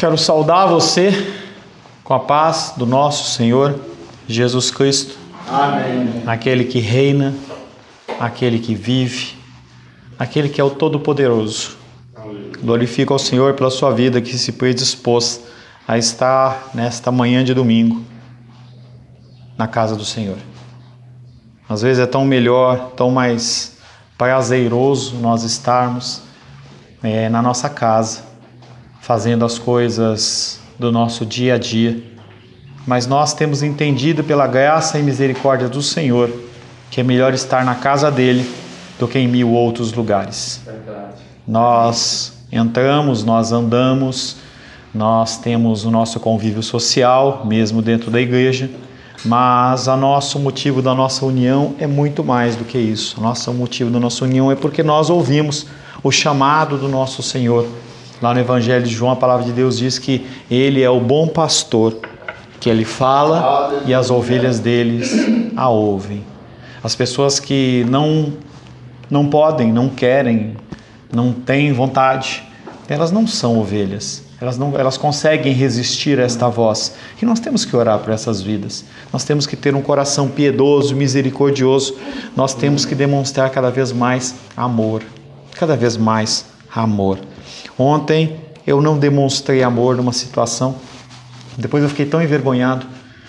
Quero saudar você com a paz do nosso Senhor Jesus Cristo. Amém. Aquele que reina, aquele que vive, aquele que é o Todo-Poderoso. Glorifico ao Senhor pela sua vida que se predispôs a estar nesta manhã de domingo na casa do Senhor. Às vezes é tão melhor, tão mais prazeroso nós estarmos na nossa casa, fazendo as coisas do nosso dia a dia. Mas nós temos entendido pela graça e misericórdia do Senhor que é melhor estar na casa dele do que em 1000 outros lugares. Verdade. Nós entramos, nós andamos, nós temos o nosso convívio social, mesmo dentro da igreja, mas o nosso motivo da nossa união é muito mais do que isso. O nosso motivo da nossa união é porque nós ouvimos o chamado do nosso Senhor. Lá no Evangelho de João, a palavra de Deus diz que Ele é o bom pastor, que Ele fala e as ovelhas deles a ouvem. As pessoas que não podem, não querem, não têm vontade, elas não são ovelhas. Elas conseguem resistir a esta voz. E nós temos que orar por essas vidas. Nós temos que ter um coração piedoso, misericordioso. Nós temos que demonstrar cada vez mais amor. Cada vez mais amor. Ontem eu não demonstrei amor numa situação. Depois eu fiquei tão envergonhado.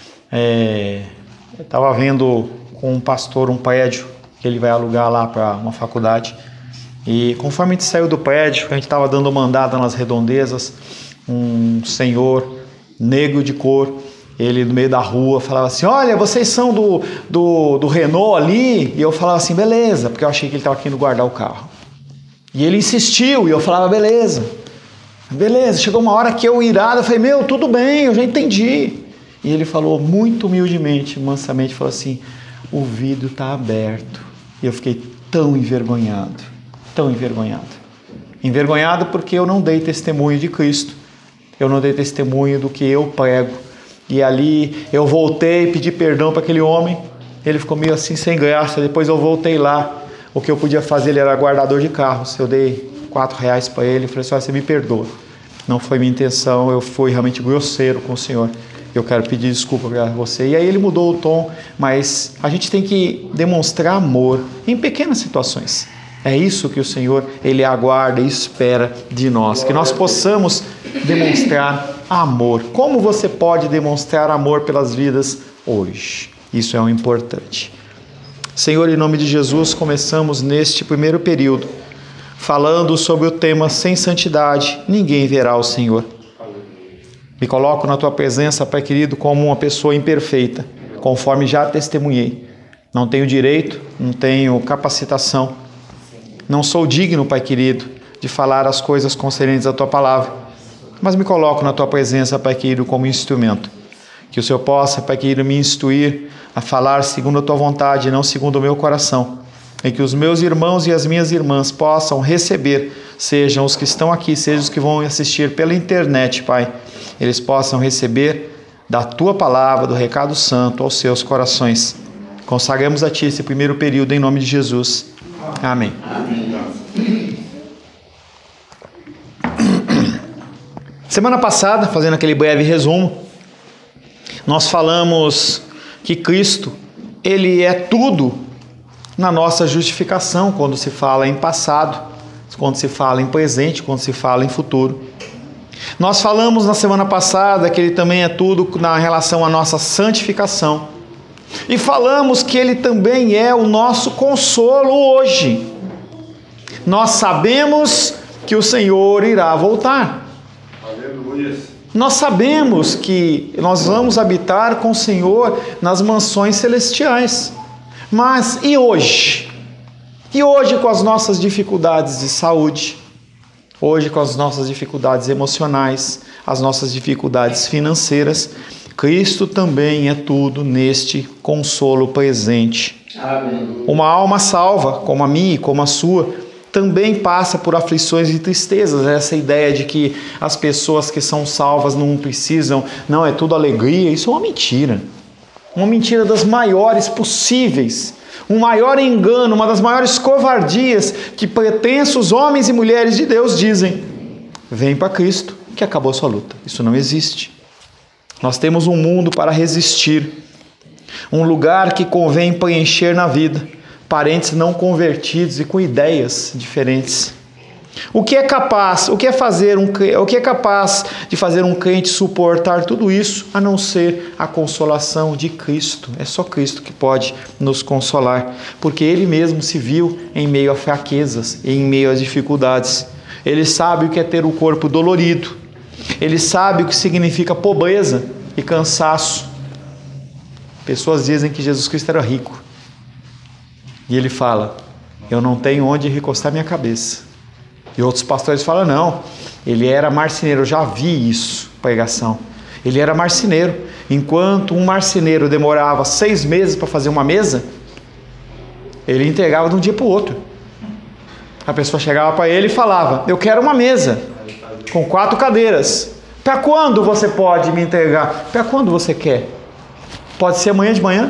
Eu estava vendo com um pastor um prédio que ele vai alugar lá para uma faculdade. E conforme a gente saiu do prédio, a gente estava dando uma andada nas redondezas, um senhor negro de cor, ele no meio da rua falava assim: olha, vocês são do Renault ali? E eu falava assim: beleza, porque eu achei que ele estava querendo guardar o carro. E ele insistiu e eu falava: beleza. Chegou uma hora que eu irado, eu falei: meu, tudo bem, eu já entendi. E ele falou muito humildemente, mansamente, falou assim: o vidro está aberto. E eu fiquei tão envergonhado. Envergonhado porque eu não dei testemunho de Cristo, eu não dei testemunho do que eu prego. E ali eu voltei, pedi perdão para aquele homem, ele ficou meio assim sem graça. Depois eu voltei lá, o que eu podia fazer, ele era guardador de carros, eu dei R$4 para ele, falei assim: você me perdoa, não foi minha intenção, eu fui realmente grosseiro com o senhor, eu quero pedir desculpa para você. E aí ele mudou o tom, mas a gente tem que demonstrar amor em pequenas situações. É isso que o Senhor, Ele aguarda e espera de nós, que nós possamos demonstrar amor. Como você pode demonstrar amor pelas vidas hoje? Isso é o importante. Senhor, em nome de Jesus, começamos neste primeiro período, falando sobre o tema sem santidade, ninguém verá o Senhor. Me coloco na Tua presença, Pai querido, como uma pessoa imperfeita, conforme já testemunhei. Não tenho direito, não tenho capacitação, não sou digno, Pai querido, de falar as coisas concernentes à Tua palavra, mas me coloco na Tua presença, Pai querido, como instrumento. Que o Senhor possa, Pai querido, me instruir a falar segundo a Tua vontade e não segundo o meu coração. E que os meus irmãos e as minhas irmãs possam receber, sejam os que estão aqui, sejam os que vão assistir pela internet, Pai, eles possam receber da Tua palavra, do recado santo aos seus corações. Consagramos a Ti esse primeiro período em nome de Jesus. Amém. Semana passada, fazendo aquele breve resumo, nós falamos que Cristo, Ele é tudo na nossa justificação, quando se fala em passado, quando se fala em presente, quando se fala em futuro. Nós falamos na semana passada que Ele também é tudo na relação à nossa santificação. E falamos que Ele também é o nosso consolo hoje. Nós sabemos que o Senhor irá voltar. Aleluia. Nós sabemos que nós vamos habitar com o Senhor nas mansões celestiais. Mas e hoje? E hoje com as nossas dificuldades de saúde? Hoje com as nossas dificuldades emocionais, as nossas dificuldades financeiras? Cristo também é tudo neste consolo presente. Amém. Uma alma salva, como a minha e como a sua, também passa por aflições e tristezas. Essa ideia de que as pessoas que são salvas não precisam, não, é tudo alegria, isso é uma mentira. Uma mentira das maiores possíveis. Um maior engano, uma das maiores covardias que pretensos homens e mulheres de Deus dizem: vem para Cristo, que acabou a sua luta. Isso não existe. Nós temos um mundo para resistir, um lugar que convém preencher na vida, parentes não convertidos e com ideias diferentes. O que é capaz de fazer um crente suportar tudo isso, a não ser a consolação de Cristo? É só Cristo que pode nos consolar, porque Ele mesmo se viu em meio a fraquezas e em meio às dificuldades. Ele sabe o que é ter o corpo dolorido, Ele sabe o que significa pobreza e cansaço. Pessoas dizem que Jesus Cristo era rico, e Ele fala: eu não tenho onde recostar minha cabeça. E outros pastores falam: não, ele era marceneiro. Eu já vi isso, pregação. Ele era marceneiro. Enquanto um marceneiro demorava 6 meses para fazer uma mesa, ele entregava de um dia para o outro. A pessoa chegava para ele e falava: eu quero uma mesa com 4 cadeiras. Para quando você pode me entregar? Para quando você quer? Pode ser amanhã de manhã?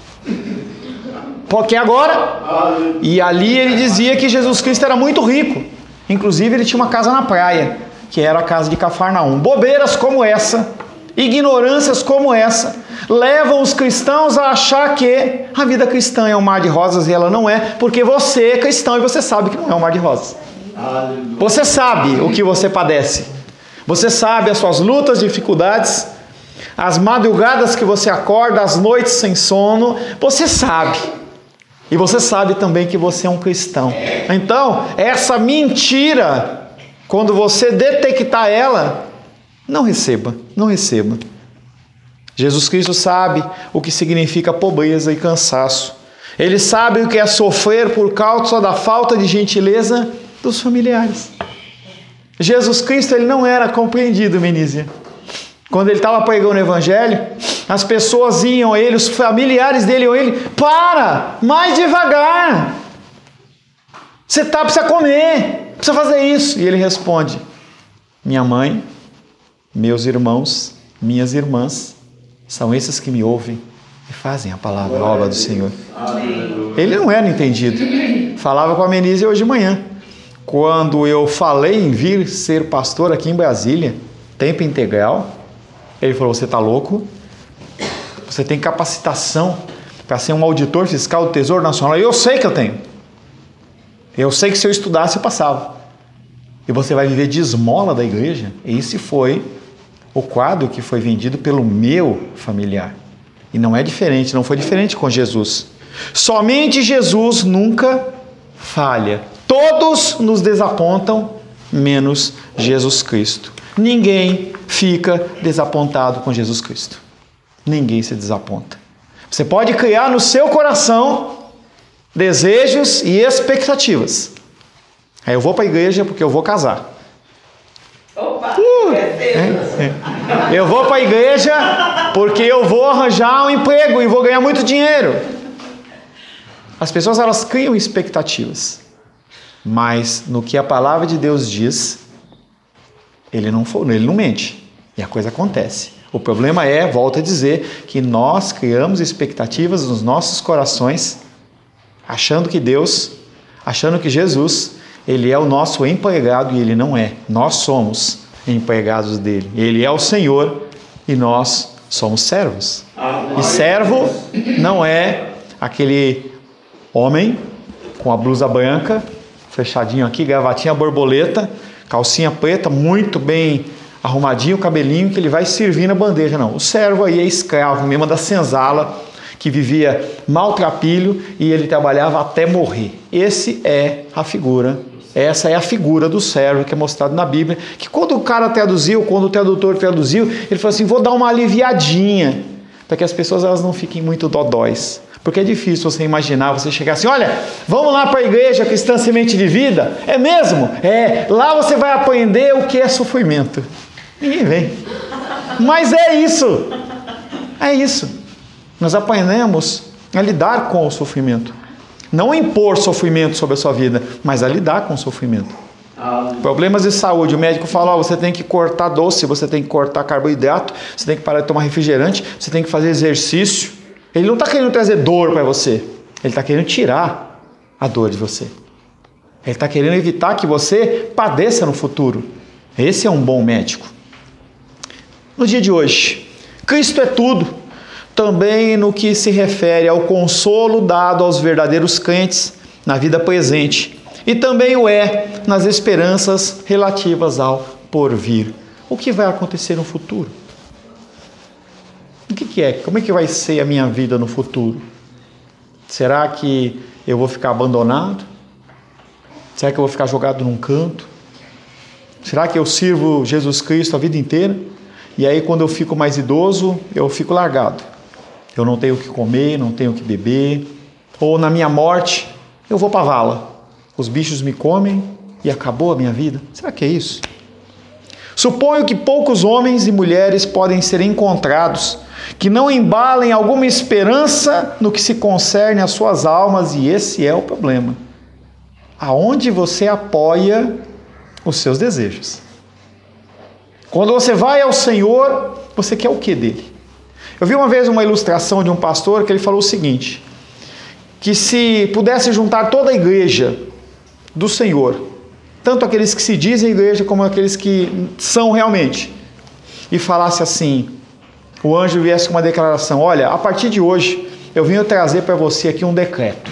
Pode ser agora? E ali ele dizia que Jesus Cristo era muito rico. Inclusive ele tinha uma casa na praia, que era a casa de Cafarnaum. Bobeiras como essa, ignorâncias como essa, levam os cristãos a achar que a vida cristã é um mar de rosas, e ela não é, porque você é cristão e você sabe que não é um mar de rosas. Você sabe o que você padece. Você sabe as suas lutas, dificuldades, as madrugadas que você acorda, as noites sem sono. Você sabe. E você sabe também que você é um cristão. Então, essa mentira, quando você detectar ela, não receba, não receba. Jesus Cristo sabe o que significa pobreza e cansaço. Ele sabe o que é sofrer por causa da falta de gentileza dos familiares. Jesus Cristo, ele não era compreendido, Menízia. Quando ele estava pregando o evangelho, as pessoas iam a ele, os familiares dele iam a ele: para, mais devagar, você precisa comer, precisa fazer isso. E ele responde: minha mãe, meus irmãos, minhas irmãs, são esses que me ouvem e fazem a palavra, a obra do Senhor. Ele não era entendido. Falava com a Menízia hoje de manhã, quando eu falei em vir ser pastor aqui em Brasília, tempo integral, ele falou: você está louco? Você tem capacitação para ser um auditor fiscal do Tesouro Nacional? Eu sei que eu tenho. Eu sei que se eu estudasse eu passava. E você vai viver de esmola da igreja? Esse foi o quadro que foi vendido pelo meu familiar. E não é diferente, não foi diferente com Jesus. Somente Jesus nunca falha. Todos nos desapontam, menos Jesus Cristo. Ninguém fica desapontado com Jesus Cristo. Ninguém se desaponta. Você pode criar no seu coração desejos e expectativas. Aí eu vou para a igreja porque eu vou casar. Opa! Eu vou para a igreja porque eu vou arranjar um emprego e vou ganhar muito dinheiro. As pessoas, elas criam expectativas. Mas no que a palavra de Deus diz, ele não mente. E a coisa acontece. O problema é, volto a dizer, que nós criamos expectativas nos nossos corações, achando que Deus, achando que Jesus, ele é o nosso empregado, e ele não é. Nós somos empregados dele. Ele é o Senhor e nós somos servos. E servo não é aquele homem com a blusa branca, fechadinho aqui, gravatinha borboleta, calcinha preta, muito bem arrumadinho, o cabelinho, que ele vai servir na bandeja. Não, o servo aí é escravo mesmo da senzala, que vivia maltrapilho e ele trabalhava até morrer. Essa é a figura do servo que é mostrado na Bíblia, que quando o tradutor traduziu, ele falou assim: vou dar uma aliviadinha, para que as pessoas, elas não fiquem muito dodóis. Porque é difícil você imaginar, você chegar assim: olha, vamos lá para a igreja Cristã Semente de Vida. É mesmo? É, lá você vai aprender o que é sofrimento. Ninguém vem. Mas é isso. É isso. Nós aprendemos a lidar com o sofrimento. Não impor sofrimento sobre a sua vida, mas a lidar com o sofrimento. Problemas de saúde, o médico fala: você tem que cortar doce, você tem que cortar carboidrato, você tem que parar de tomar refrigerante, você tem que fazer exercício. Ele não está querendo trazer dor para você, ele está querendo tirar a dor de você. Ele está querendo evitar que você padeça no futuro. Esse é um bom médico. No dia de hoje, Cristo é tudo, também no que se refere ao consolo dado aos verdadeiros crentes na vida presente, e também o é nas esperanças relativas ao porvir. O que vai acontecer no futuro? O que é? Como é que vai ser a minha vida no futuro? Será que eu vou ficar abandonado? Será que eu vou ficar jogado num canto? Será que eu sirvo Jesus Cristo a vida inteira? E aí quando eu fico mais idoso, eu fico largado. Eu não tenho o que comer, não tenho o que beber. Ou na minha morte, eu vou para a vala. Os bichos me comem e acabou a minha vida. Será que é isso? Suponho que poucos homens e mulheres podem ser encontrados que não embalem alguma esperança no que se concerne às suas almas, e esse é o problema. Aonde você apoia os seus desejos? Quando você vai ao Senhor, você quer o que dele? Eu vi uma vez uma ilustração de um pastor que ele falou o seguinte, que se pudesse juntar toda a igreja do Senhor, tanto aqueles que se dizem igreja como aqueles que são realmente, e falasse assim, o anjo viesse com uma declaração, olha, a partir de hoje eu vim trazer para você aqui um decreto,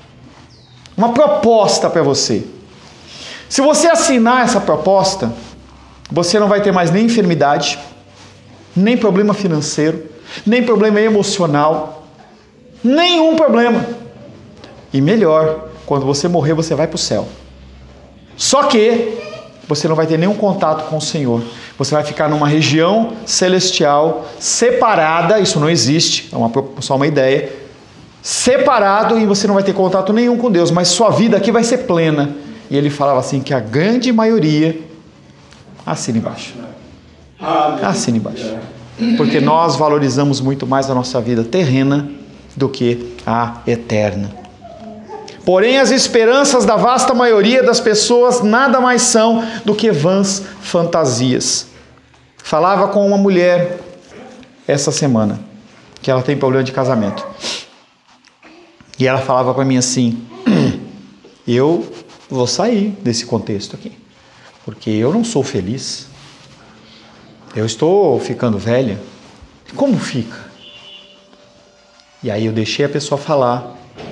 uma proposta para você. Se você assinar essa proposta, você não vai ter mais nem enfermidade, nem problema financeiro, nem problema emocional, nenhum problema. E melhor, quando você morrer, você vai para o céu. Só que você não vai ter nenhum contato com o Senhor. Você vai ficar numa região celestial separada, isso não existe, é só uma ideia, separado, e você não vai ter contato nenhum com Deus, mas sua vida aqui vai ser plena. E ele falava assim que a grande maioria assina embaixo. Assina embaixo. Porque nós valorizamos muito mais a nossa vida terrena do que a eterna. Porém, as esperanças da vasta maioria das pessoas nada mais são do que vãs fantasias. Falava com uma mulher essa semana, que ela tem problema de casamento. E ela falava para mim assim, eu vou sair desse contexto aqui, porque eu não sou feliz. Eu estou ficando velha. Como fica? E aí eu deixei a pessoa falar.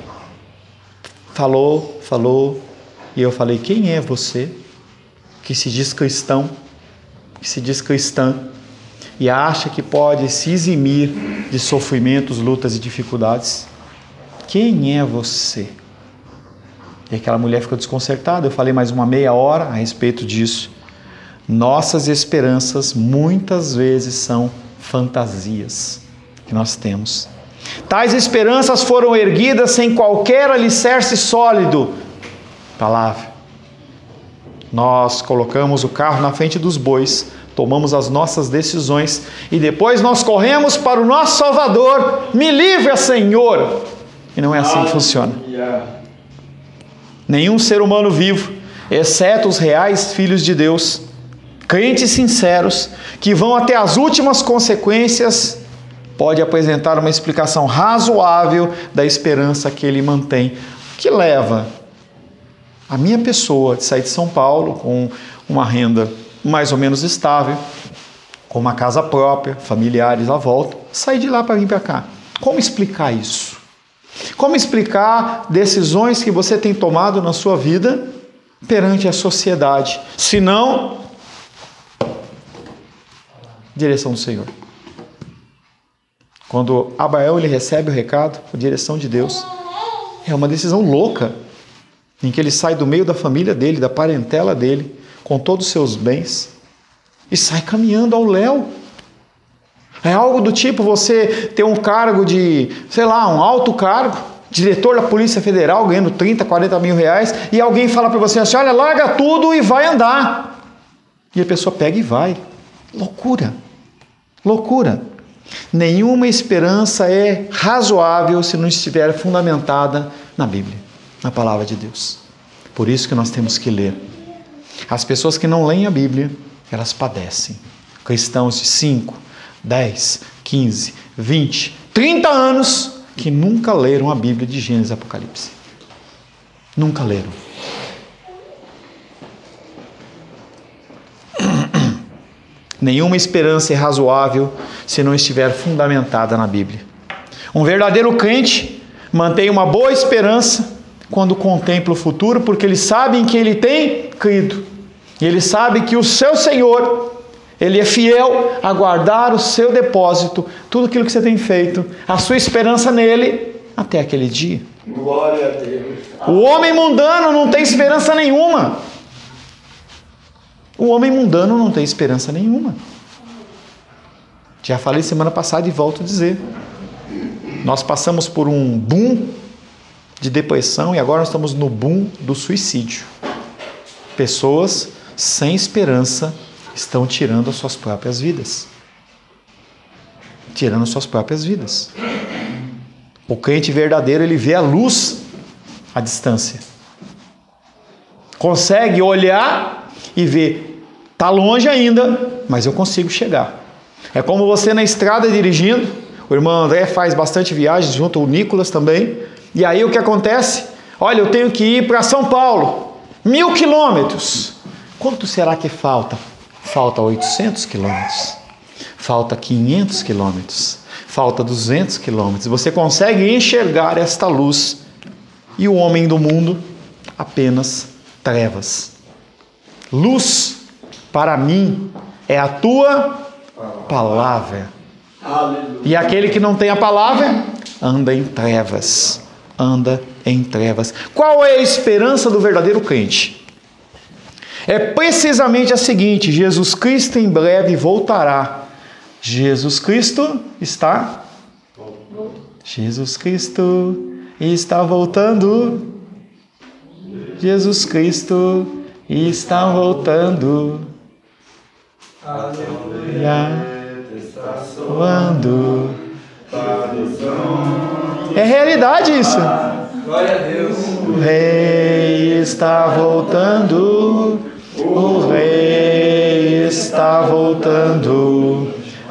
Falou, e eu falei, quem é você que se diz cristão, que se diz cristã, e acha que pode se eximir de sofrimentos, lutas e dificuldades? Quem é você? E aquela mulher ficou desconcertada. Eu falei mais uma meia hora a respeito disso. Nossas esperanças muitas vezes são fantasias que nós temos. Tais esperanças foram erguidas sem qualquer alicerce sólido. Palavra. Nós colocamos o carro na frente dos bois, tomamos as nossas decisões e depois nós corremos para o nosso Salvador. Me livre, Senhor! E não é assim que funciona. Nenhum ser humano vivo, exceto os reais filhos de Deus, crentes sinceros, que vão até as últimas consequências, pode apresentar uma explicação razoável da esperança que ele mantém, que leva a minha pessoa de sair de São Paulo com uma renda mais ou menos estável, com uma casa própria, familiares à volta, sair de lá para vir para cá. Como explicar isso? Como explicar decisões que você tem tomado na sua vida perante a sociedade? Se não, direção do Senhor. Quando Abraão ele recebe o recado, a direção de Deus, é uma decisão louca, em que ele sai do meio da família dele, da parentela dele, com todos os seus bens, e sai caminhando ao léu. É algo do tipo você ter um cargo de, um alto cargo, diretor da Polícia Federal, ganhando 30, 40 mil reais, e alguém fala para você assim, olha, larga tudo e vai andar. E a pessoa pega e vai. Loucura. Loucura. Nenhuma esperança é razoável se não estiver fundamentada na Bíblia, na palavra de Deus. Por isso que nós temos que ler. As pessoas que não leem a Bíblia, elas padecem. Cristãos de 5, 10, 15, 20, 30 anos que nunca leram a Bíblia de Gênesis e Apocalipse. Nunca leram. Nenhuma esperança é razoável se não estiver fundamentada na Bíblia. Um verdadeiro crente mantém uma boa esperança quando contempla o futuro, porque ele sabe em que ele tem crido. E ele sabe que o seu Senhor, Ele é fiel a guardar o seu depósito, tudo aquilo que você tem feito, a sua esperança nele, até aquele dia. Glória a Deus. O homem mundano não tem esperança nenhuma. O homem mundano não tem esperança nenhuma. Já falei semana passada e volto a dizer. Nós passamos por um boom de depressão e agora nós estamos no boom do suicídio. Pessoas sem esperança estão tirando as suas próprias vidas. Tirando as suas próprias vidas. O crente verdadeiro, ele vê a luz à distância. Consegue olhar e ver, está longe ainda, mas eu consigo chegar. É como você na estrada dirigindo, o irmão André faz bastante viagens, junto ao Nicolas também, e aí o que acontece? Olha, eu tenho que ir para São Paulo, 1000 quilômetros. Quanto será que falta? Falta 800 quilômetros, falta 500 quilômetros, falta 200 quilômetros. Você consegue enxergar esta luz e o homem do mundo apenas trevas. Luz, para mim, é a tua palavra. Aleluia. E aquele que não tem a palavra, anda em trevas. Anda em trevas. Qual é a esperança do verdadeiro crente? É precisamente a seguinte: Jesus Cristo em breve voltará. Jesus Cristo está? Jesus Cristo está voltando. Jesus Cristo está voltando. Aleluia. Quando? É realidade isso. Glória a Deus. O Rei está voltando. O Rei está voltando.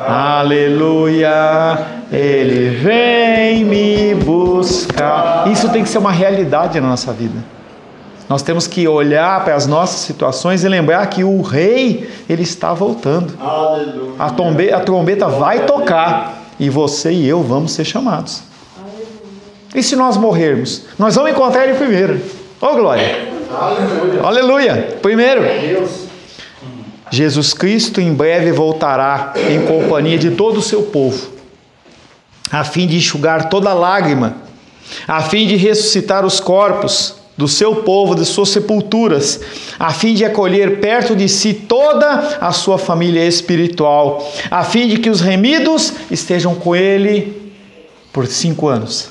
Aleluia. Ele vem me buscar. Isso tem que ser uma realidade na nossa vida. Nós temos que olhar para as nossas situações e lembrar que o Rei, ele está voltando. Aleluia. A trombeta vai tocar e você e eu vamos ser chamados. E se nós morrermos? Nós vamos encontrar ele primeiro. Ô glória! Aleluia. Aleluia! Primeiro, Deus. Jesus Cristo em breve voltará em companhia de todo o seu povo, a fim de enxugar toda lágrima, a fim de ressuscitar os corpos do seu povo, de suas sepulturas, a fim de acolher perto de si toda a sua família espiritual, a fim de que os remidos estejam com ele por 5 anos,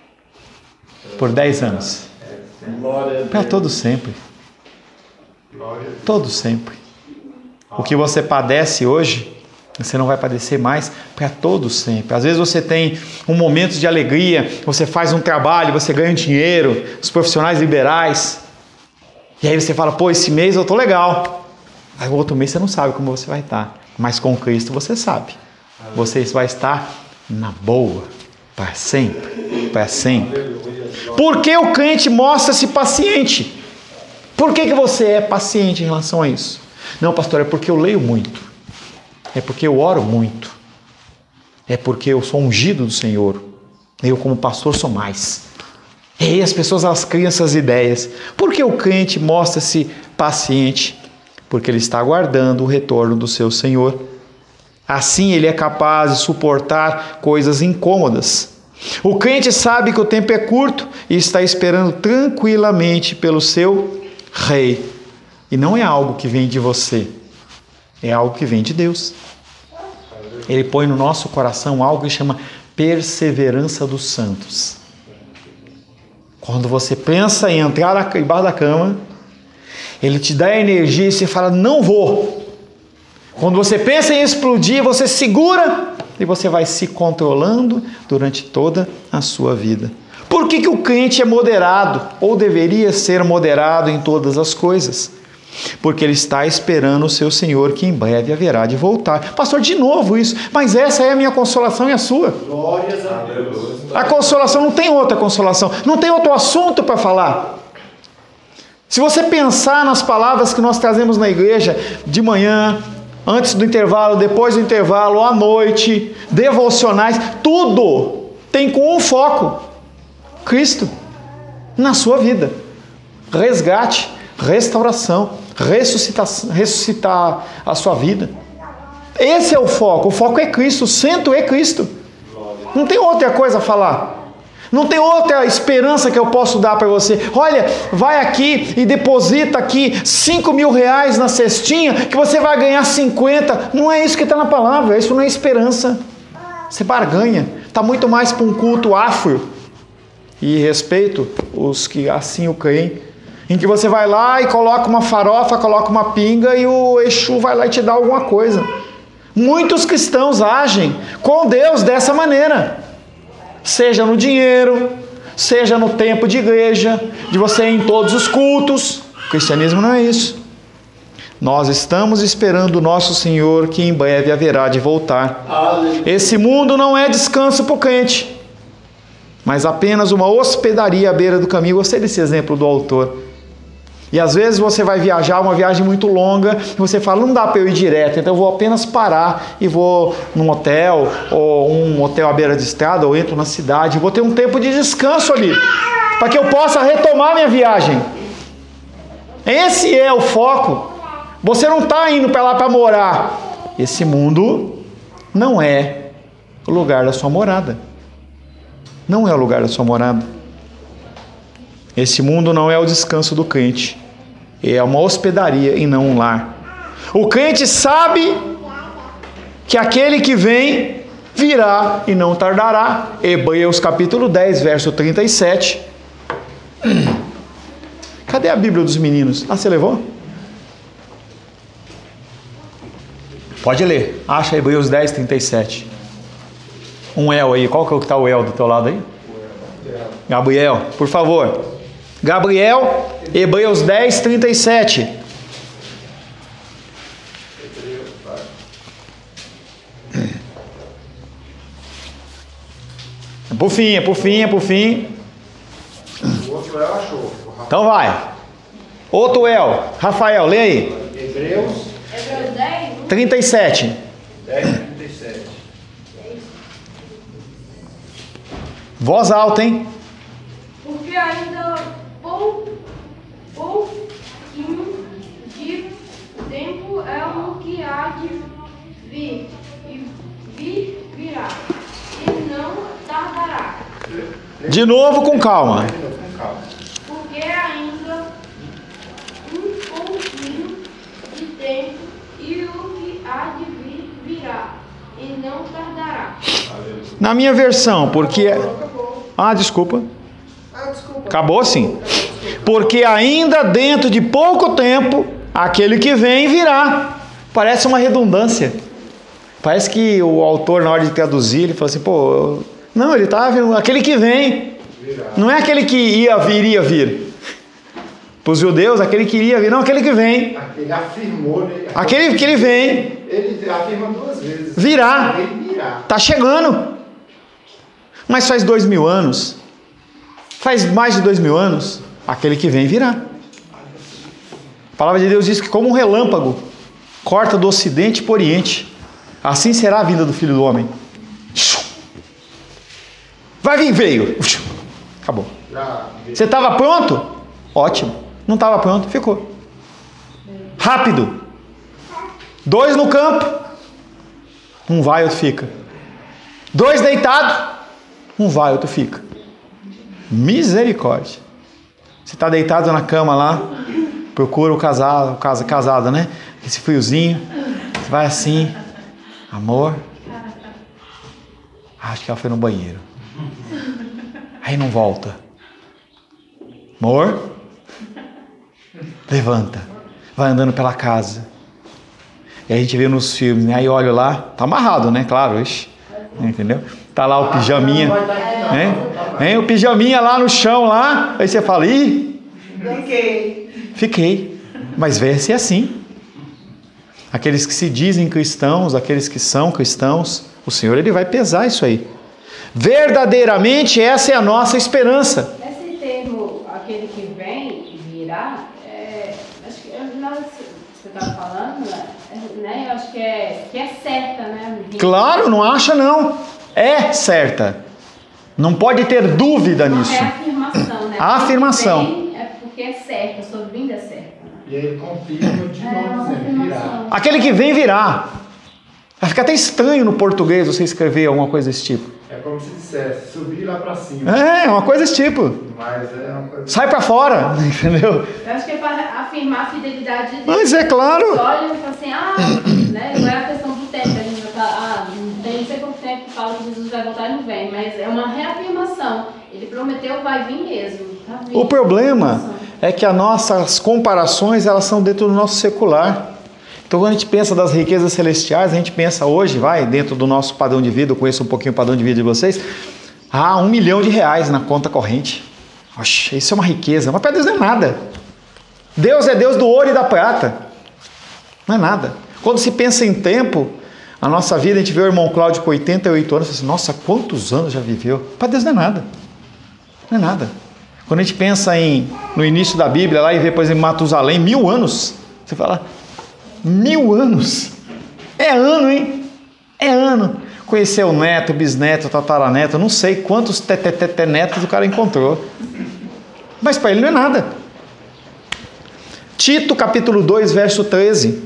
por 10 anos, Glória a Deus. para todo sempre, Glória a Deus. todo sempre. O que você padece hoje, você não vai padecer mais para todo sempre. Às vezes você tem um momento de alegria, você faz um trabalho, você ganha dinheiro, os profissionais liberais, e aí você fala, pô, esse mês eu estou legal. Aí o outro mês você não sabe como você vai estar, mas com Cristo você sabe. Você vai estar na boa, para sempre, para sempre. Por que o crente mostra-se paciente? Por que você é paciente em relação a isso? Não, pastor, é porque eu leio muito. É porque eu oro muito. É porque eu sou ungido do Senhor. Eu, como pastor, sou mais. E aí as pessoas, elas criam essas ideias. Por que o crente mostra-se paciente? Porque ele está aguardando o retorno do seu Senhor. Assim ele é capaz de suportar coisas incômodas. O crente sabe que o tempo é curto e está esperando tranquilamente pelo seu Rei. E não é algo que vem de você. É algo que vem de Deus. Ele põe no nosso coração algo que chama perseverança dos santos. Quando você pensa em entrar embaixo da cama, ele te dá energia e você fala, não vou. Quando você pensa em explodir, você segura e você vai se controlando durante toda a sua vida. Por que o crente é moderado, ou deveria ser moderado em todas as coisas? Porque ele está esperando o seu Senhor, que em breve haverá de voltar. Pastor, de novo isso, mas essa é a minha consolação e a sua. Glórias a Deus. A consolação, não tem outra consolação, não tem outro assunto para falar. Se você pensar nas palavras que nós trazemos na igreja, de manhã, antes do intervalo, depois do intervalo, à noite, devocionais, tudo tem com um foco: Cristo na sua vida. Resgate, restauração, ressuscitar a sua vida. Esse é o foco é Cristo, o centro é Cristo. Não tem outra coisa a falar. Não tem outra esperança que eu posso dar para você. Olha, vai aqui e deposita aqui 5.000 reais na cestinha que você vai ganhar 50. Não é isso que está na palavra, isso não é esperança. Você barganha. Está muito mais para um culto afro. E respeito os que assim o creem, em que você vai lá e coloca uma farofa, coloca uma pinga e o Exu vai lá e te dá alguma coisa. Muitos cristãos agem com Deus dessa maneira. Seja no dinheiro, seja no tempo de igreja, de você ir em todos os cultos. O cristianismo não é isso. Nós estamos esperando o nosso Senhor, que em breve haverá de voltar. Esse mundo não é descanso para o crente, mas apenas uma hospedaria à beira do caminho. Gostei desse exemplo do autor. E às vezes você vai viajar, uma viagem muito longa, e você fala, não dá para eu ir direto, então eu vou apenas parar e vou num hotel, ou um hotel à beira de estrada, ou entro na cidade, vou ter um tempo de descanso ali, para que eu possa retomar minha viagem. Esse é o foco. Você não está indo para lá para morar. Esse mundo não é o lugar da sua morada. Não é o lugar da sua morada. Esse mundo não é o descanso do crente. É uma hospedaria e não um lar. O crente sabe que aquele que vem virá e não tardará. Hebreus capítulo 10, verso 37. Cadê a Bíblia dos meninos? Ah, você levou? Pode ler. Acha Hebreus 10, 37. Um El aí. Qual que é o que está o El do teu lado aí? Gabriel, por favor. Gabriel, Hebreus 10, 37. Por fim. O outro El achou. Então vai. Outro El. Rafael, lê aí. Hebreus 10. 37. 10:37. Voz alta, hein? Porque ainda pouquinho de tempo é o que há de vir, e virá, e não tardará. De novo com calma. Porque ainda pouquinho de tempo, e o que há de vir, virá, e não tardará. Na minha versão, porque... Ah, desculpa. Acabou sim. Porque ainda dentro de pouco tempo, aquele que vem virá. Parece uma redundância. Parece que o autor, na hora de traduzir, ele falou assim, pô... Não, ele está vendo aquele que vem. Não é aquele que iria vir. Para os judeus, aquele que iria vir. Não, aquele que vem. Ele afirmou, né? Aquele que ele vem. Ele afirma 2 vezes. Virá. Ele virá. Está chegando. Mas faz 2000 anos. Faz mais de 2000 anos. Aquele que vem virá. A palavra de Deus diz que como um relâmpago corta do ocidente para o oriente, assim será a vinda do Filho do Homem. Vai vir, veio. Acabou. Você estava pronto? Ótimo. Não estava pronto? Ficou. Rápido. 2 no campo. Um vai, outro fica. 2 deitado. Um vai, outro fica. Misericórdia. Você está deitado na cama lá, procura o casada, né? Esse friozinho. Você vai assim. Amor. Acho que ela foi no banheiro. Aí não volta. Amor. Levanta. Vai andando pela casa. E a gente vê nos filmes, né? Aí olha lá. Tá amarrado, né? Claro. Ixi, entendeu? Tá lá o pijaminha. Hein? O pijaminha lá no chão lá. Aí você fala, ih. Fiquei. Mas vai ser assim. Aqueles que se dizem cristãos, aqueles que são cristãos, o Senhor ele vai pesar isso aí. Verdadeiramente essa é a nossa esperança. Esse termo, aquele que vem e virá, acho que você está falando, né? Eu acho que é certa, né? Claro, não acha não. É certa. Não pode ter dúvida nisso. É afirmação, né? A afirmação. É porque é certa, a sua vinda é certa. Né? E aí ele confirma de novo, dizendo, virá. Aquele que vem virá. Vai ficar até estranho no português você escrever alguma coisa desse tipo. É como se dissesse, subir lá pra cima. É, uma coisa desse tipo. Mas é uma coisa... Sai pra fora, entendeu? Eu acho que é para afirmar a fidelidade de Deus. Mas é claro. Eles olham e falam assim, né? Não é a questão do tempo, a gente vai falar, tem não sei quanto tempo que fala que Jesus vai voltar e não vem, mas é uma reafirmação. Ele prometeu, vai vir mesmo. Tá vindo. O problema é que as nossas comparações, elas são dentro do nosso secular. Então, quando a gente pensa das riquezas celestiais, a gente pensa hoje, dentro do nosso padrão de vida, eu conheço um pouquinho o padrão de vida de vocês, R$1 milhão na conta corrente. Oxe, isso é uma riqueza, mas para Deus não é nada. Deus é Deus do ouro e da prata. Não é nada. Quando se pensa em tempo, a nossa vida, a gente vê o irmão Cláudio com 88 anos, e fala assim, nossa, quantos anos já viveu? Para Deus não é nada. Não é nada. Quando a gente pensa no início da Bíblia, lá e vê, por exemplo, Matusalém, 1000 anos, você fala... 1000 anos, é ano, hein? É ano. Conhecer o neto, bisneto, tataraneto, não sei quantos netos o cara encontrou. Mas para ele não é nada. Tito capítulo 2, verso 13.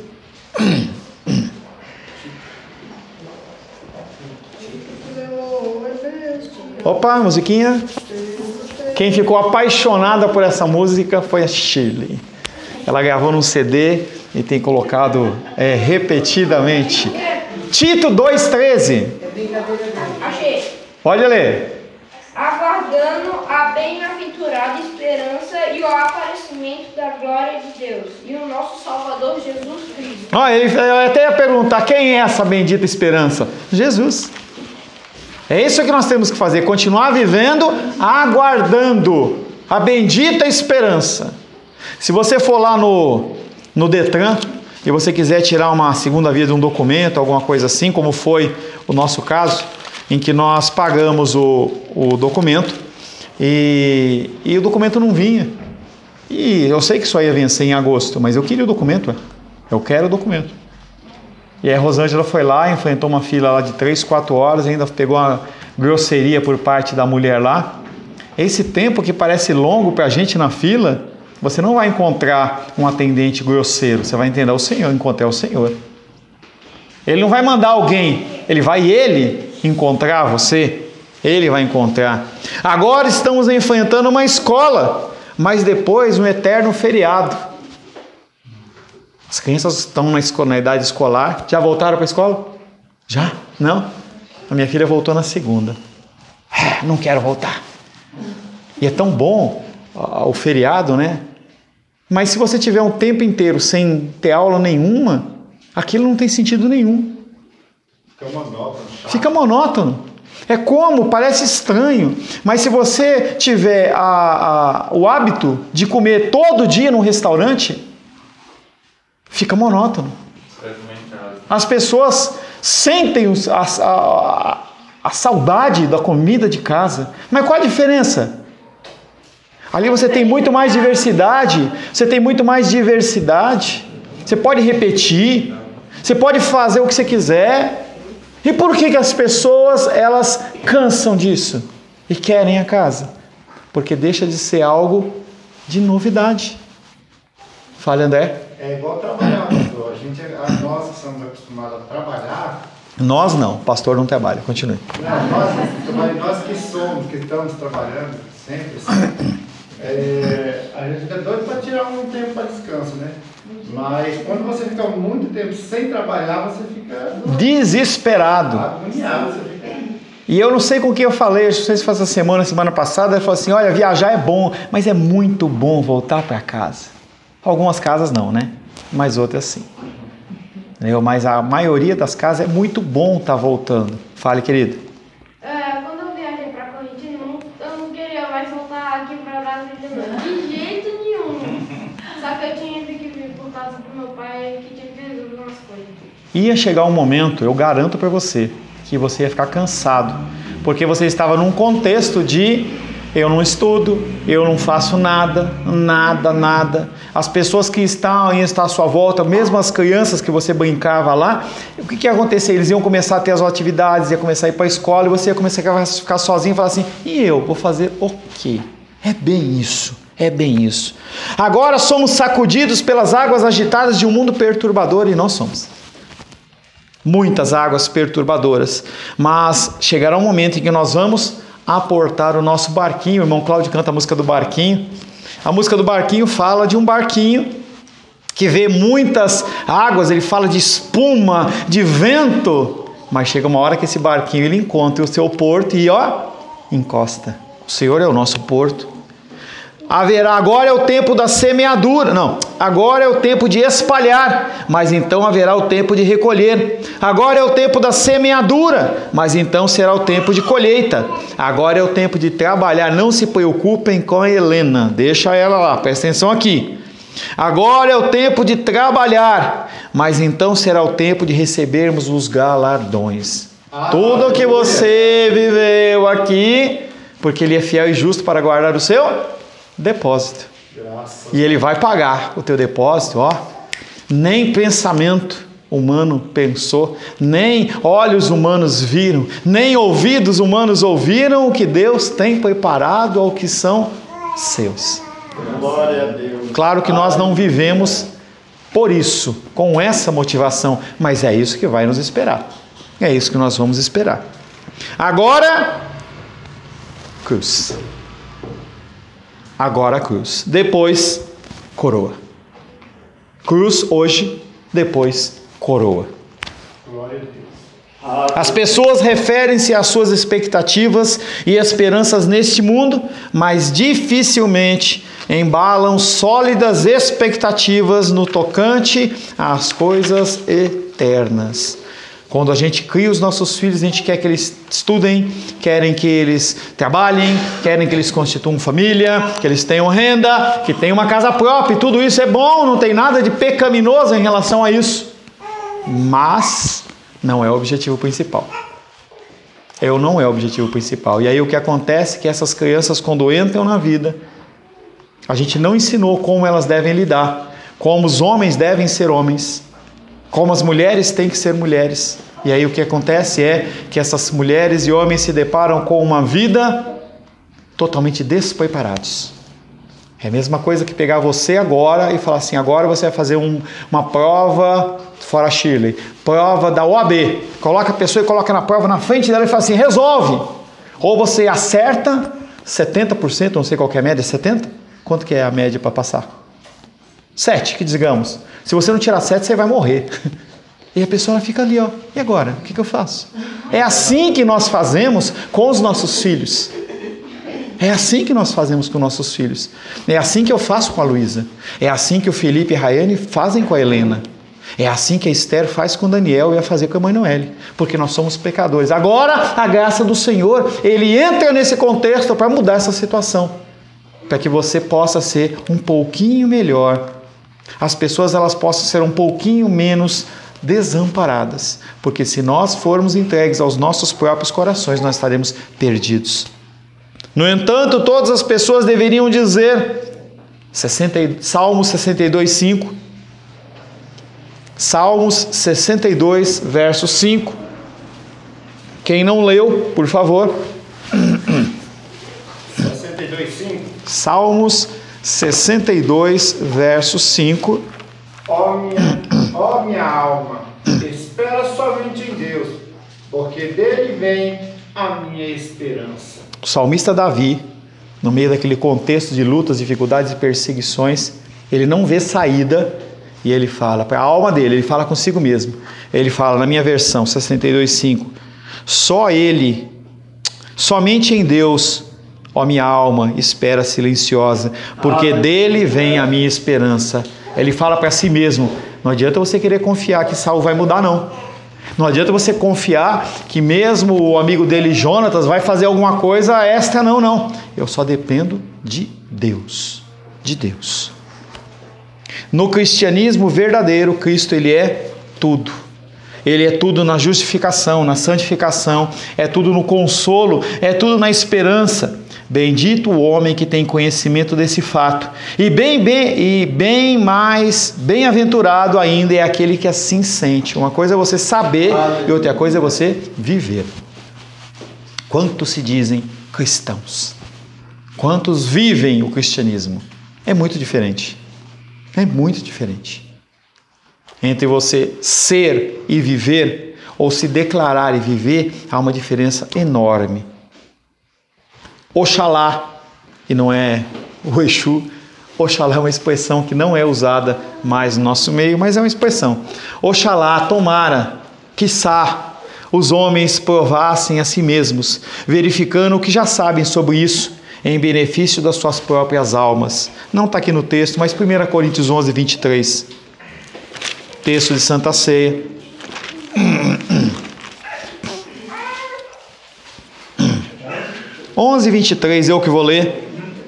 Opa, musiquinha. Quem ficou apaixonada por essa música foi a Shirley. Ela gravou num CD e tem colocado repetidamente. Tito 2,13. Achei. Pode ler. Aguardando a bem-aventurada esperança e o aparecimento da glória de Deus e o nosso Salvador Jesus Cristo. Ele até ia perguntar, quem é essa bendita esperança? Jesus. É isso que nós temos que fazer, continuar vivendo, aguardando a bendita esperança. Se você for lá no Detran e você quiser tirar uma segunda via de um documento, alguma coisa assim, como foi o nosso caso, em que nós pagamos o documento e o documento não vinha. E eu sei que só ia vencer em agosto, mas eu queria o documento. Eu quero o documento. E aí a Rosângela foi lá, enfrentou uma fila lá de 3, 4 horas, ainda pegou uma grosseria por parte da mulher lá. Esse tempo que parece longo para a gente na fila, você não vai encontrar um atendente grosseiro, você vai entender encontrar o Senhor. Ele não vai mandar alguém, ele encontrar você, ele vai encontrar. Agora estamos enfrentando uma escola, mas depois um eterno feriado. As crianças estão na idade escolar, já voltaram para a escola? Já? Não? A minha filha voltou na segunda. Não quero voltar. E é tão bom o feriado, né? Mas se você tiver um tempo inteiro sem ter aula nenhuma, aquilo não tem sentido nenhum. Fica monótono. É como, parece estranho, mas se você tiver o hábito de comer todo dia num restaurante, fica monótono. As pessoas sentem a saudade da comida de casa. Mas qual a diferença? Ali você tem muito mais diversidade. Você pode repetir. Você pode fazer o que você quiser. E por que as pessoas, elas cansam disso e querem a casa? Porque deixa de ser algo de novidade. Fala, André. É igual trabalhar, pastor. Nós somos acostumados a trabalhar. Nós não, pastor não trabalha. Continue. Não, nós que estamos trabalhando sempre assim, a gente fica doido para tirar um tempo para descanso, né? Mas quando você fica muito tempo sem trabalhar, você fica desesperado. Agoniado, você fica... E eu não sei com quem eu falei, não sei se foi essa semana passada, eu falei assim, olha, viajar é bom, mas é muito bom voltar para casa. Algumas casas não, né? Mas outras sim. Mas a maioria das casas é muito bom estar voltando. Fale, querido. Quando eu viajei para Corinthians, eu não queria mais voltar aqui para Brasília, não. De jeito nenhum. Só que eu tinha que vir por causa do meu pai, que tinha que resolver umas coisas. Ia chegar um momento, eu garanto para você, que você ia ficar cansado. Porque você estava num contexto de Eu não estudo, eu não faço nada. As pessoas que estão à sua volta, mesmo as crianças que você brincava lá, o que ia acontecer? Eles iam começar a ter as atividades, ia começar a ir para a escola, e você ia começar a ficar sozinho e falar assim, e eu vou fazer o quê? É bem isso. Agora somos sacudidos pelas águas agitadas de um mundo perturbador, e nós somos. Muitas águas perturbadoras, mas chegará um momento em que nós vamos aportar o nosso barquinho. O irmão Cláudio canta a música do barquinho. A música do barquinho fala de um barquinho que vê muitas águas, ele fala de espuma, de vento, mas chega uma hora que esse barquinho ele encontra o seu porto e encosta. O Senhor é o nosso porto. Agora é o tempo da semeadura, agora é o tempo de espalhar, mas então haverá o tempo de recolher. Agora é o tempo da semeadura, mas então será o tempo de colheita. Agora é o tempo de trabalhar, não se preocupem com a Helena, deixa ela lá, presta atenção aqui. Agora é o tempo de trabalhar, mas então será o tempo de recebermos os galardões. Tudo que você viveu aqui, porque Ele é fiel e justo para guardar o seu depósito. E Ele vai pagar o teu depósito, Nem pensamento humano pensou, nem olhos humanos viram, nem ouvidos humanos ouviram o que Deus tem preparado ao que são seus. Glória a Deus. Claro que nós não vivemos por isso, com essa motivação, mas é isso que vai nos esperar. É isso que nós vamos esperar. Agora, cruz. Agora cruz. Depois, coroa. Cruz hoje, depois, coroa. Glória a Deus. As pessoas referem-se às suas expectativas e esperanças neste mundo, mas dificilmente embalam sólidas expectativas no tocante às coisas eternas. Quando a gente cria os nossos filhos, a gente quer que eles estudem, querem que eles trabalhem, querem que eles constituam família, que eles tenham renda, que tenham uma casa própria, e tudo isso é bom, não tem nada de pecaminoso em relação a isso. Mas não é o objetivo principal. Não é o objetivo principal. E aí o que acontece é que essas crianças, quando entram na vida, a gente não ensinou como elas devem lidar, como os homens devem ser homens, como as mulheres têm que ser mulheres. E aí o que acontece é que essas mulheres e homens se deparam com uma vida totalmente despreparados. É a mesma coisa que pegar você agora e falar assim, agora você vai fazer uma prova, fora Shirley, prova da OAB. Coloca a pessoa e coloca na prova na frente dela e fala assim, resolve. Ou você acerta 70%, não sei qual que é a média, 70%? Quanto que é a média para passar? 7, que digamos. Se você não tirar 7, você vai morrer. E a pessoa fica ali, e agora? O que eu faço? É assim que nós fazemos com os nossos filhos. É assim que nós fazemos com nossos filhos. É assim que eu faço com a Luísa. É assim que o Felipe e a Rayane fazem com a Helena. É assim que a Esther faz com o Daniel e ia fazer com a mãe Noelle. Porque nós somos pecadores. Agora, a graça do Senhor, Ele entra nesse contexto para mudar essa situação. Para que você possa ser um pouquinho melhor. As pessoas elas possam ser um pouquinho menos desamparadas. Porque se nós formos entregues aos nossos próprios corações, nós estaremos perdidos. No entanto, todas as pessoas deveriam dizer, Salmos 62:5, Salmos 62, verso 5. Quem não leu, por favor. 62:5. Salmos 62, verso 5. Ó minha alma, espera somente em Deus, porque dele vem a minha esperança. O salmista Davi, no meio daquele contexto de lutas, dificuldades e perseguições, ele não vê saída e ele fala para a alma dele, ele fala consigo mesmo. Ele fala na minha versão 62:5, somente em Deus, ó minha alma, espera silenciosa, porque dele vem a minha esperança. Ele fala para si mesmo, não adianta você querer confiar que Saul vai mudar não. Não adianta você confiar que mesmo o amigo dele, Jonatas, vai fazer alguma coisa extra, não. Eu só dependo de Deus. De Deus. No cristianismo verdadeiro, Cristo ele é tudo. Ele é tudo na justificação, na santificação, é tudo no consolo, é tudo na esperança. Bendito o homem que tem conhecimento desse fato. E bem mais bem-aventurado ainda é aquele que assim sente. Uma coisa é você saber e outra coisa é você viver. Quantos se dizem cristãos? Quantos vivem o cristianismo? É muito diferente. É muito diferente. Entre você ser e viver, ou se declarar e viver, há uma diferença enorme. Oxalá, e não é o Exu, Oxalá é uma expressão que não é usada mais no nosso meio, mas é uma expressão. Oxalá, tomara, quiçá, os homens provassem a si mesmos, verificando o que já sabem sobre isso, em benefício das suas próprias almas. Não está aqui no texto, mas 1 Coríntios 11, 23. Texto de Santa Ceia. 11:23, eu que vou ler.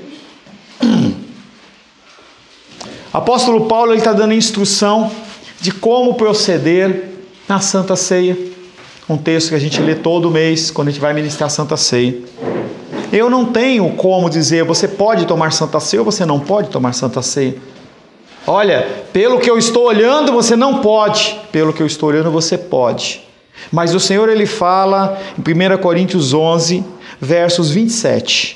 Apóstolo Paulo está dando instrução de como proceder na Santa Ceia. Um texto que a gente lê todo mês quando a gente vai ministrar a Santa Ceia. Eu não tenho como dizer, você pode tomar Santa Ceia ou você não pode tomar Santa Ceia. Olha, pelo que eu estou olhando, você não pode. Pelo que eu estou olhando, você pode. Mas o Senhor, Ele fala em 1 Coríntios 11, versos 27.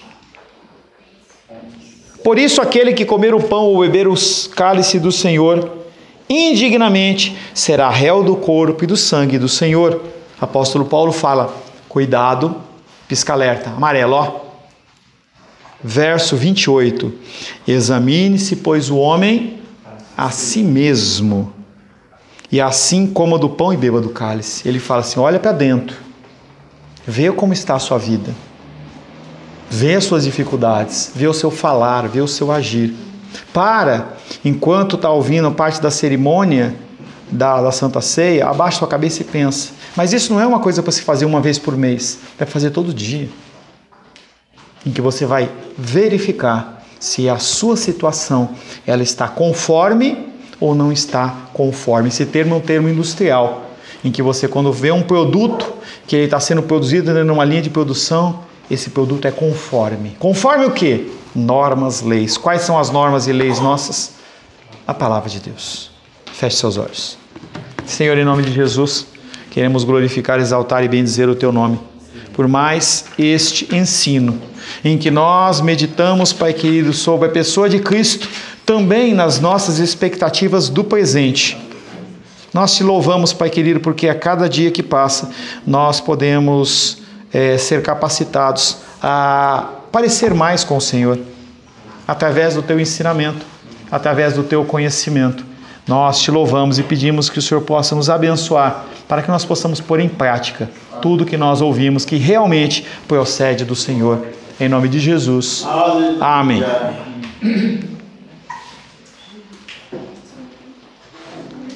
Por isso, aquele que comer o pão ou beber o cálice do Senhor, indignamente, será réu do corpo e do sangue do Senhor. Apóstolo Paulo fala, cuidado, pisca-alerta, amarelo, ó. Verso 28. Examine-se, pois, o homem a si mesmo, e assim coma do pão e beba do cálice. Ele fala assim, olha para dentro, vê como está a sua vida, vê as suas dificuldades, vê o seu falar, vê o seu agir. Enquanto está ouvindo parte da cerimônia da Santa Ceia, abaixa sua cabeça e pensa, mas isso não é uma coisa para se fazer uma vez por mês, é fazer todo dia, em que você vai verificar se a sua situação ela está conforme ou não está conforme. Esse termo é um termo industrial, em que você, quando vê um produto que ele está sendo produzido numa linha de produção, esse produto é conforme. Conforme o quê? Normas, leis. Quais são as normas e leis nossas? A palavra de Deus. Feche seus olhos. Senhor, em nome de Jesus, queremos glorificar, exaltar e bendizer o Teu nome. Por mais este ensino, em que nós meditamos, Pai querido, sobre a pessoa de Cristo, também nas nossas expectativas do presente. Nós te louvamos, Pai querido, porque a cada dia que passa, nós podemos ser capacitados a parecer mais com o Senhor, através do Teu ensinamento, através do Teu conhecimento. Nós te louvamos e pedimos que o Senhor possa nos abençoar, para que nós possamos pôr em prática tudo que nós ouvimos, que realmente procede do Senhor. Em nome de Jesus. Amém.